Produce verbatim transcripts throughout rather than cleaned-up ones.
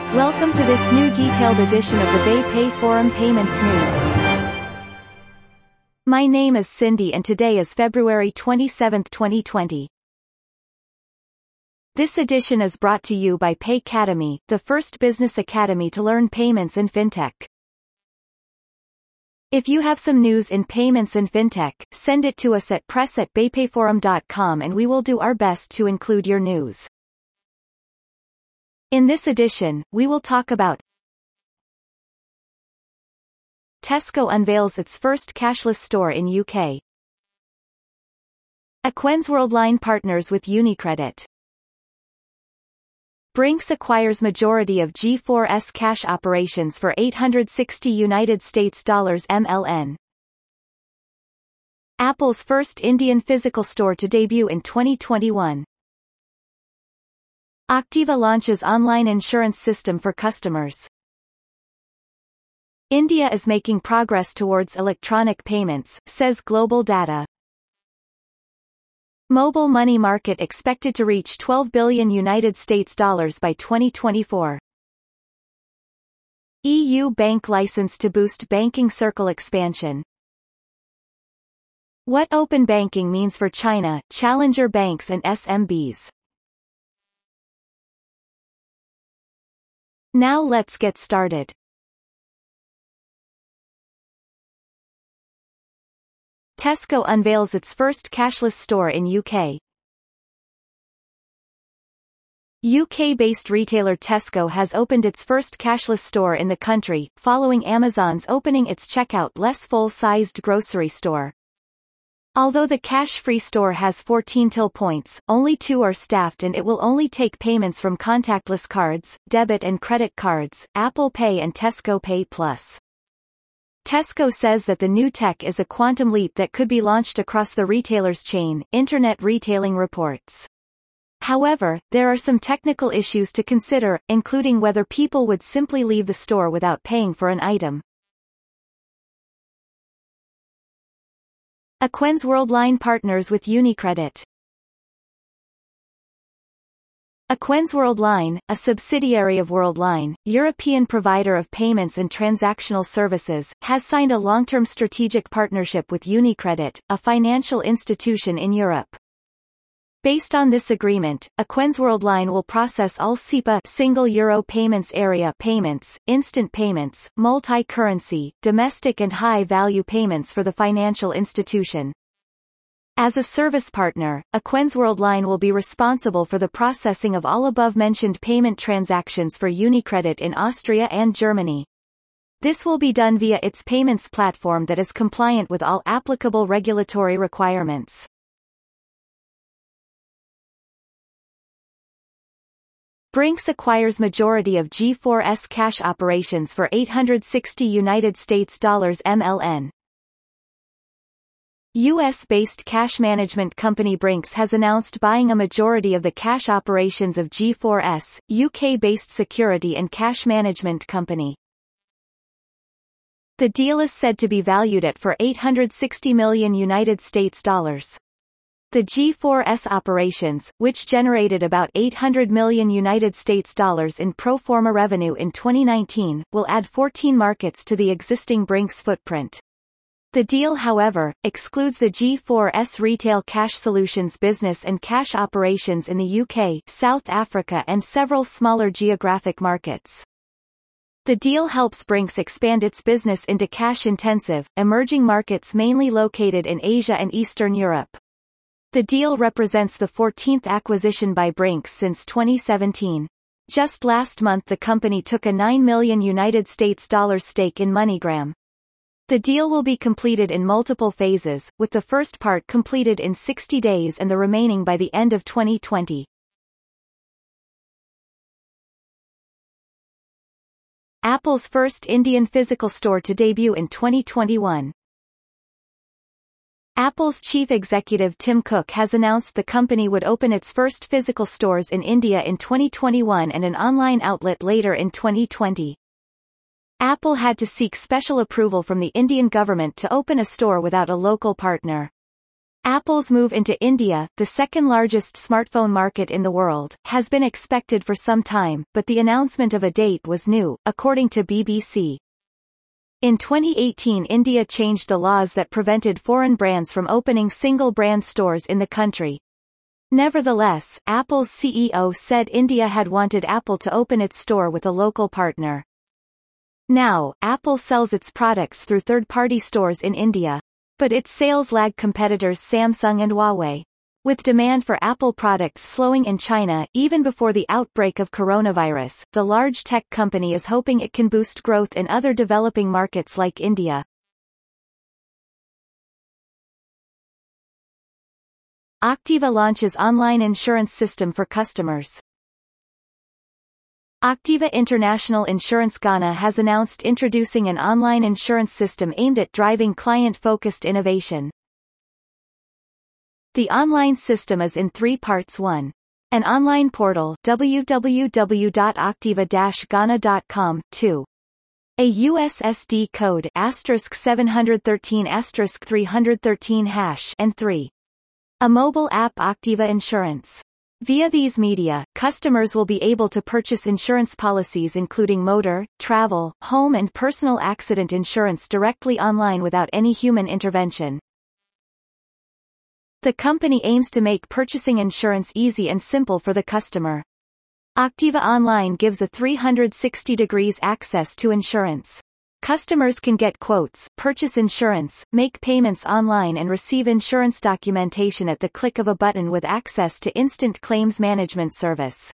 Welcome to this new detailed edition of the BayPay Forum Payments News. My name is Cindy and today is February twenty-seventh, twenty twenty. This edition is brought to you by Paycademy, the first business academy to learn payments and fintech. If you have some news in payments and fintech, send it to us at press at baypayforum dot com and we will do our best to include your news. In this edition, we will talk about Tesco unveils its first cashless store in U K. Equens Worldline partners with UniCredit. Brink's acquires majority of G four S cash operations for eight hundred sixty United States dollars M L N. Apple's first Indian physical store to debut in twenty twenty-one. Octiva launches online insurance system for customers. India is making progress towards electronic payments, says Global Data. Mobile money market expected to reach twelve billion United States dollars by twenty twenty-four. E U bank license to boost banking circle expansion. What open banking means for China, challenger banks and S M Bs. Now let's get started. Tesco unveils its first cashless store in U K. U K-based retailer Tesco has opened its first cashless store in the country, following Amazon's opening its checkout-less full-sized grocery store. Although the cash-free store has fourteen till points, only two are staffed and it will only take payments from contactless cards, debit and credit cards, Apple Pay and Tesco Pay Plus. Tesco says that the new tech is a quantum leap that could be launched across the retailer's chain, Internet Retailing reports. However, there are some technical issues to consider, including whether people would simply leave the store without paying for an item. Equens Worldline partners with UniCredit. Equens Worldline, a subsidiary of Worldline, European provider of payments and transactional services, has signed a long-term strategic partnership with UniCredit, a financial institution in Europe. Based on this agreement, Equens Worldline will process all S E P A single euro payments area payments, instant payments, multi-currency, domestic and high-value payments for the financial institution. As a service partner, Equens Worldline will be responsible for the processing of all above-mentioned payment transactions for UniCredit in Austria and Germany. This will be done via its payments platform that is compliant with all applicable regulatory requirements. Brink's acquires majority of G four S cash operations for eight hundred sixty United States dollars M L N. U S-based cash management company Brink's has announced buying a majority of the cash operations of G four S, U K-based security and cash management company. The deal is said to be valued at for eight hundred sixty million United States dollars. The G four S operations, which generated about eight hundred million United States dollars in pro forma revenue in twenty nineteen, will add fourteen markets to the existing Brink's footprint. The deal, however, excludes the G four S retail cash solutions business and cash operations in the U K, South Africa and several smaller geographic markets. The deal helps Brink's expand its business into cash-intensive, emerging markets mainly located in Asia and Eastern Europe. The deal represents the fourteenth acquisition by Brink's since twenty seventeen. Just last month the company took a nine million United States dollars stake in MoneyGram. The deal will be completed in multiple phases, with the first part completed in sixty days and the remaining by the end of twenty twenty. Apple's first Indian physical store to debut in twenty twenty-one. Apple's chief executive Tim Cook has announced the company would open its first physical stores in India in twenty twenty-one and an online outlet later in twenty twenty. Apple had to seek special approval from the Indian government to open a store without a local partner. Apple's move into India, the second-largest smartphone market in the world, has been expected for some time, but the announcement of a date was new, according to B B C. In twenty eighteen, India changed the laws that prevented foreign brands from opening single-brand stores in the country. Nevertheless, Apple's C E O said India had wanted Apple to open its store with a local partner. Now, Apple sells its products through third-party stores in India. But its sales lag competitors Samsung and Huawei. With demand for Apple products slowing in China, even before the outbreak of coronavirus, the large tech company is hoping it can boost growth in other developing markets like India. Octiva launches online insurance system for customers. Octiva International Insurance Ghana has announced introducing an online insurance system aimed at driving client-focused innovation. The online system is in three parts. one. An online portal, w w w dot octiva dash ghana dot com. two. A U S S D code asterisk seven one three asterisk three one three hash and three. A mobile app Octiva Insurance. Via these media, customers will be able to purchase insurance policies including motor, travel, home and personal accident insurance directly online without any human intervention. The company aims to make purchasing insurance easy and simple for the customer. Octiva Online gives a three sixty degrees access to insurance. Customers can get quotes, purchase insurance, make payments online and receive insurance documentation at the click of a button with access to instant claims management service.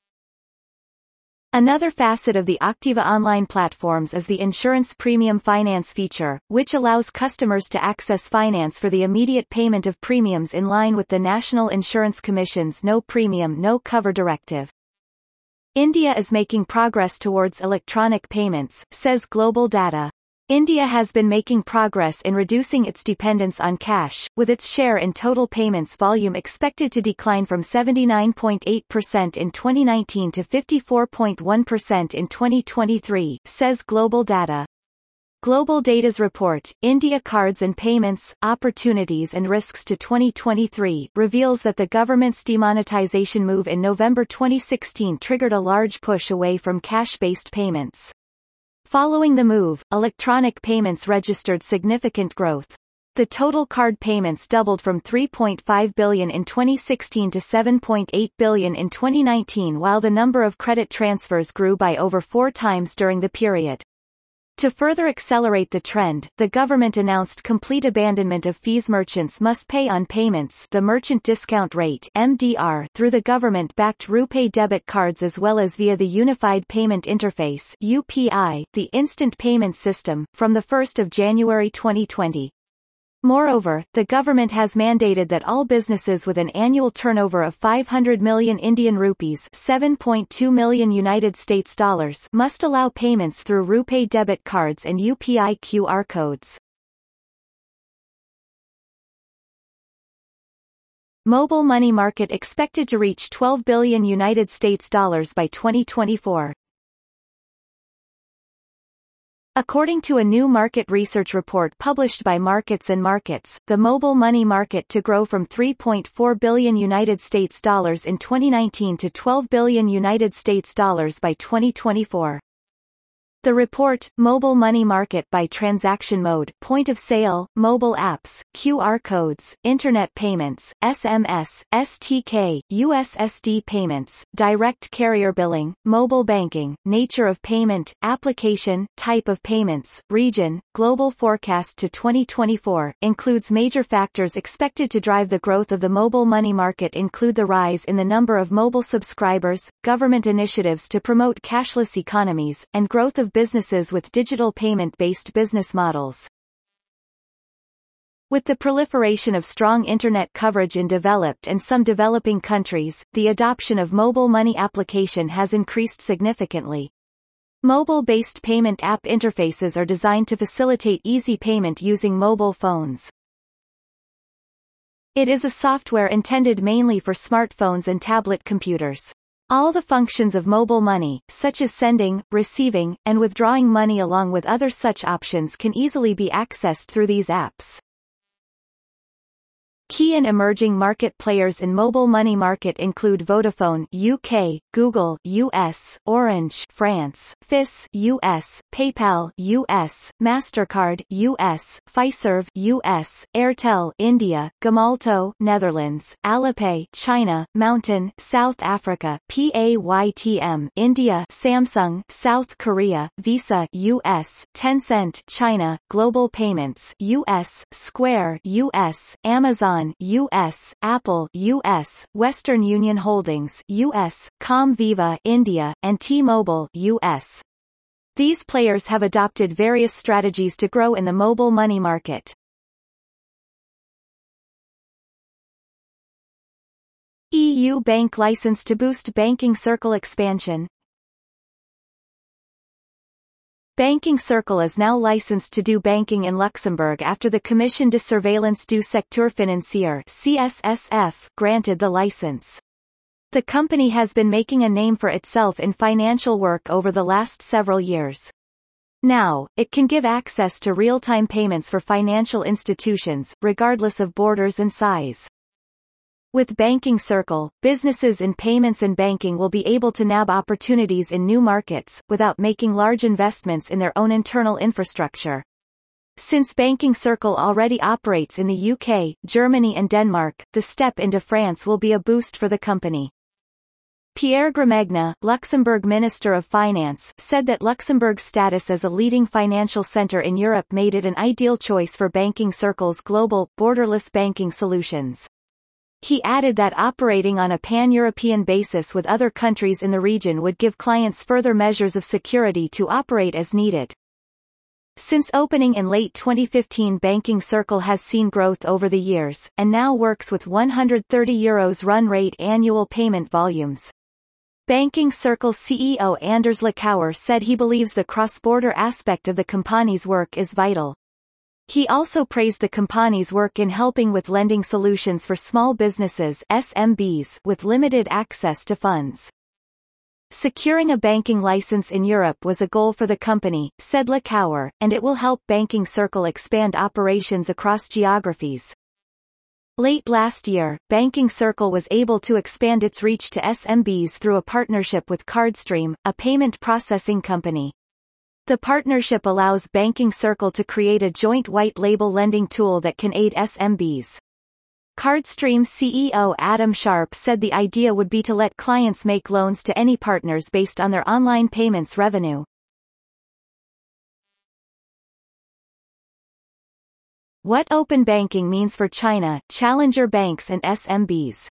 Another facet of the Octiva Online platforms is the insurance premium finance feature, which allows customers to access finance for the immediate payment of premiums in line with the National Insurance Commission's No Premium No Cover directive. India is making progress towards electronic payments, says Global Data. India has been making progress in reducing its dependence on cash, with its share in total payments volume expected to decline from seventy-nine point eight percent in twenty nineteen to fifty-four point one percent in twenty twenty-three, says Global Data. Global Data's report, India Cards and Payments, Opportunities and Risks to twenty twenty-three, reveals that the government's demonetization move in November twenty sixteen triggered a large push away from cash-based payments. Following the move, electronic payments registered significant growth. The total card payments doubled from three point five billion in twenty sixteen to seven point eight billion in twenty nineteen, while the number of credit transfers grew by over four times during the period. To further accelerate the trend, the government announced complete abandonment of fees merchants must pay on payments, the merchant discount rate (M D R), through the government-backed RuPay debit cards as well as via the Unified Payment Interface (U P I), the instant payment system, from the first of January twenty twenty. Moreover, the government has mandated that all businesses with an annual turnover of five hundred million Indian rupees (seven point two million United States dollars) must allow payments through RuPay debit cards and U P I Q R codes. Mobile money market expected to reach twelve billion United States dollars by twenty twenty-four. According to a new market research report published by Markets and Markets, the mobile money market to grow from three point four billion United States dollars in twenty nineteen to twelve billion United States dollars by twenty twenty-four. The report, Mobile Money Market by Transaction Mode, Point of Sale, Mobile Apps, Q R Codes, Internet Payments, S M S, S T K, U S S D Payments, Direct Carrier Billing, Mobile Banking, Nature of Payment, Application, Type of Payments, Region, Global Forecast to twenty twenty-four, includes major factors expected to drive the growth of the mobile money market include the rise in the number of mobile subscribers, government initiatives to promote cashless economies, and growth of businesses with digital payment-based business models. With the proliferation of strong internet coverage in developed and some developing countries, the adoption of mobile money application has increased significantly. Mobile-based payment app interfaces are designed to facilitate easy payment using mobile phones. It is a software intended mainly for smartphones and tablet computers. All the functions of mobile money, such as sending, receiving, and withdrawing money along with other such options can easily be accessed through these apps. Key and emerging market players in mobile money market include Vodafone U K, Google U S, Orange France, F I S U S, PayPal U S, Mastercard U S, Fiserv U S, Airtel India, Gemalto Netherlands, Alipay China, Mountain South Africa, Paytm India, Samsung South Korea, Visa U S, Tencent China, Global Payments U S, Square U S, Amazon U S, Apple U S, Western Union Holdings U S, Comviva India, and T-Mobile U S. These players have adopted various strategies to grow in the mobile money market. E U bank license to boost banking circle expansion. Banking Circle is now licensed to do banking in Luxembourg after the Commission de Surveillance du Secteur Financier (C S S F) granted the license. The company has been making a name for itself in financial work over the last several years. Now, it can give access to real-time payments for financial institutions, regardless of borders and size. With Banking Circle, businesses in payments and banking will be able to nab opportunities in new markets, without making large investments in their own internal infrastructure. Since Banking Circle already operates in the U K, Germany and Denmark, the step into France will be a boost for the company. Pierre Gramegna, Luxembourg Minister of Finance, said that Luxembourg's status as a leading financial center in Europe made it an ideal choice for Banking Circle's global, borderless banking solutions. He added that operating on a pan-European basis with other countries in the region would give clients further measures of security to operate as needed. Since opening in late twenty fifteen, Banking Circle has seen growth over the years, and now works with one hundred thirty euros run rate annual payment volumes. Banking Circle C E O Anders Lekauer said he believes the cross-border aspect of the company's work is vital. He also praised the company's work in helping with lending solutions for small businesses S M Bs with limited access to funds. Securing a banking license in Europe was a goal for the company, said Lekauer, and it will help Banking Circle expand operations across geographies. Late last year, Banking Circle was able to expand its reach to S M Bs through a partnership with Cardstream, a payment processing company. The partnership allows Banking Circle to create a joint white-label lending tool that can aid S M Bs. Cardstream C E O Adam Sharp said the idea would be to let clients make loans to any partners based on their online payments revenue. What open banking means for China, challenger banks and S M Bs.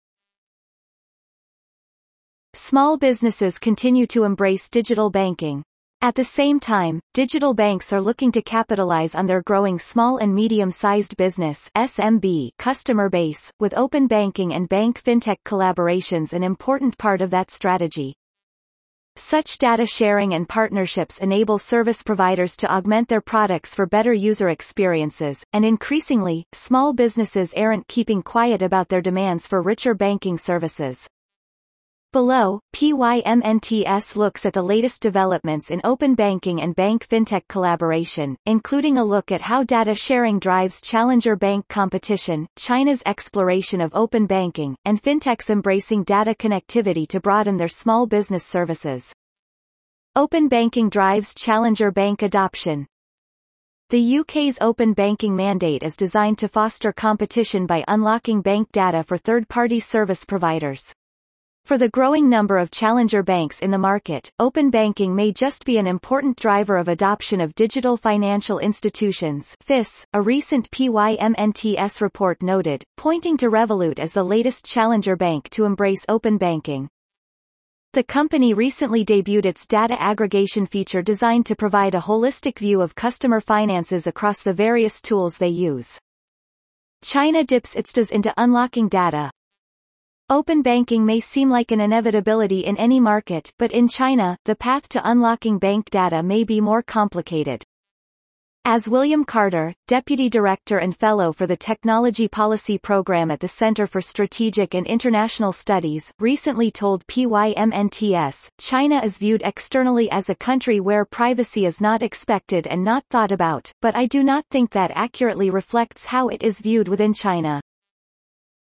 Small businesses continue to embrace digital banking. At the same time, digital banks are looking to capitalize on their growing small and medium-sized business S M B customer base, with open banking and bank fintech collaborations an important part of that strategy. Such data sharing and partnerships enable service providers to augment their products for better user experiences, and increasingly, small businesses aren't keeping quiet about their demands for richer banking services. Below, P Y M N T S looks at the latest developments in open banking and bank fintech collaboration, including a look at how data sharing drives challenger bank competition, China's exploration of open banking, and fintechs embracing data connectivity to broaden their small business services. Open banking drives challenger bank adoption. The U K's open banking mandate is designed to foster competition by unlocking bank data for third-party service providers. For the growing number of challenger banks in the market, open banking may just be an important driver of adoption of digital financial institutions (F I S), a recent P Y M N T S report noted, pointing to Revolut as the latest challenger bank to embrace open banking. The company recently debuted its data aggregation feature designed to provide a holistic view of customer finances across the various tools they use. China dips its toes into unlocking data. Open banking may seem like an inevitability in any market, but in China, the path to unlocking bank data may be more complicated. As William Carter, Deputy Director and Fellow for the Technology Policy Program at the Center for Strategic and International Studies, recently told P Y M N T S, China is viewed externally as a country where privacy is not expected and not thought about, but I do not think that accurately reflects how it is viewed within China.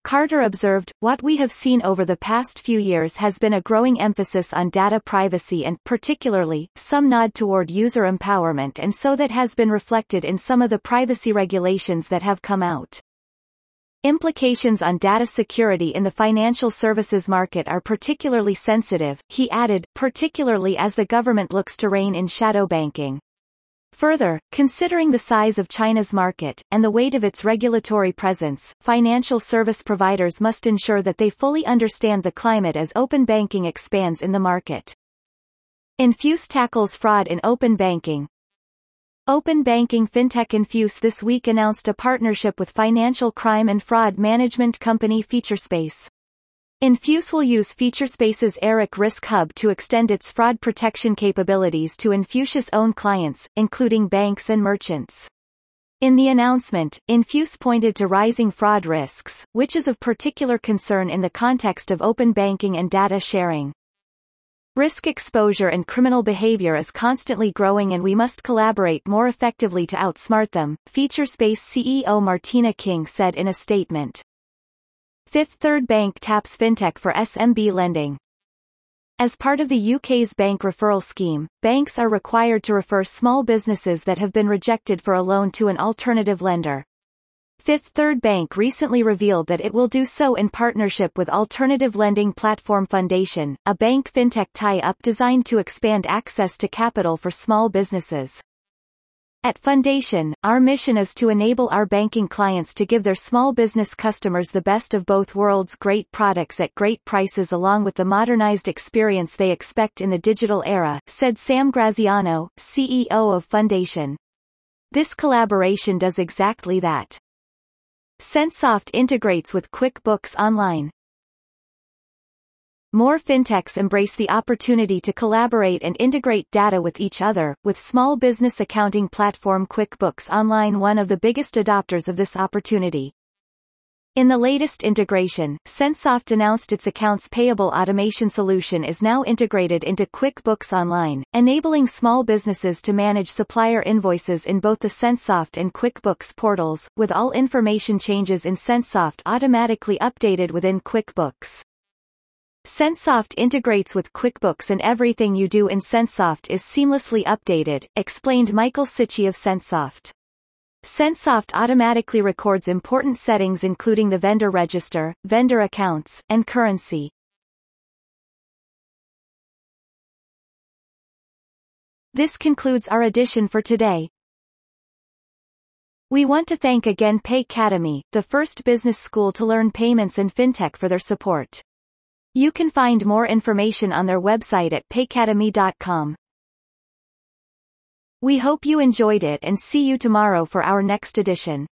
Carter observed, "What we have seen over the past few years has been a growing emphasis on data privacy and, particularly, some nod toward user empowerment, and so that has been reflected in some of the privacy regulations that have come out. Implications on data security in the financial services market are particularly sensitive," he added, particularly as the government looks to rein in shadow banking. Further, considering the size of China's market, and the weight of its regulatory presence, financial service providers must ensure that they fully understand the climate as open banking expands in the market. Infuse tackles fraud in open banking. Open banking fintech Infuse this week announced a partnership with financial crime and fraud management company Featurespace. Infuse will use Featurespace's Eric Risk Hub to extend its fraud protection capabilities to Infuse's own clients, including banks and merchants. In the announcement, Infuse pointed to rising fraud risks, which is of particular concern in the context of open banking and data sharing. Risk exposure and criminal behavior is constantly growing and we must collaborate more effectively to outsmart them, Featurespace C E O Martina King said in a statement. Fifth Third Bank taps fintech for S M B lending. As part of the U K's bank referral scheme, banks are required to refer small businesses that have been rejected for a loan to an alternative lender. Fifth Third Bank recently revealed that it will do so in partnership with alternative lending platform Fundation, a bank fintech tie-up designed to expand access to capital for small businesses. At Fundation, our mission is to enable our banking clients to give their small business customers the best of both worlds, great products at great prices along with the modernized experience they expect in the digital era, said Sam Graziano, C E O of Fundation. This collaboration does exactly that. Sensoft integrates with QuickBooks Online. More fintechs embrace the opportunity to collaborate and integrate data with each other, with small business accounting platform QuickBooks Online one of the biggest adopters of this opportunity. In the latest integration, Sensoft announced its accounts payable automation solution is now integrated into QuickBooks Online, enabling small businesses to manage supplier invoices in both the Sensoft and QuickBooks portals, with all information changes in Sensoft automatically updated within QuickBooks. Sensoft integrates with QuickBooks and everything you do in Sensoft is seamlessly updated, explained Michael Sitchy of Sensoft. Sensoft automatically records important settings including the vendor register, vendor accounts, and currency. This concludes our edition for today. We want to thank again Paycademy, the first business school to learn payments and fintech, for their support. You can find more information on their website at paycademy dot com. We hope you enjoyed it and see you tomorrow for our next edition.